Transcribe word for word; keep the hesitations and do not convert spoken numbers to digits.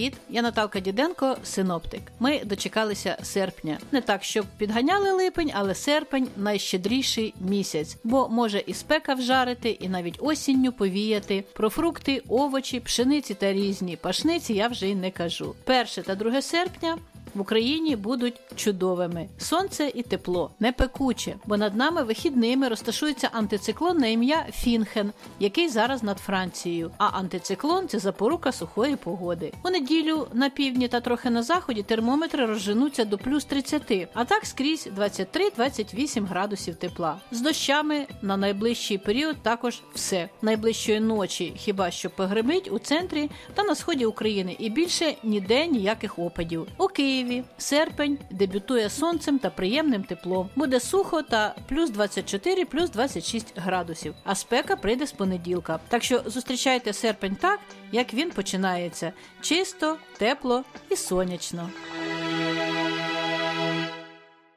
Привіт, я Наталка Діденко, синоптик. Ми дочекалися серпня. Не так, щоб підганяли липень, але серпень – найщедріший місяць, бо може і спека вжарити, і навіть осінню повіяти. Про фрукти, овочі, пшениці та різні пашниці я вже й не кажу. Перше та друге серпня в Україні будуть чудовими. Сонце і тепло, не пекуче, бо над нами вихідними розташується антициклон на ім'я Фінхен, який зараз над Францією. А антициклон – це запорука сухої погоди. У неділю на півдні та трохи на заході термометри розженуться до плюс тридцять, а так скрізь двадцять три - двадцять вісім градусів тепла. З дощами на найближчий період також все. Найближчої ночі хіба що погримить у центрі та на сході України і більше ніде ніяких опадів. У Києві серпень дебютує сонцем та приємним теплом. Буде сухо та плюс двадцять чотири - плюс двадцять шість градусів. А спека прийде з понеділка. Так що зустрічайте серпень так, як він починається. Чисто, тепло і сонячно.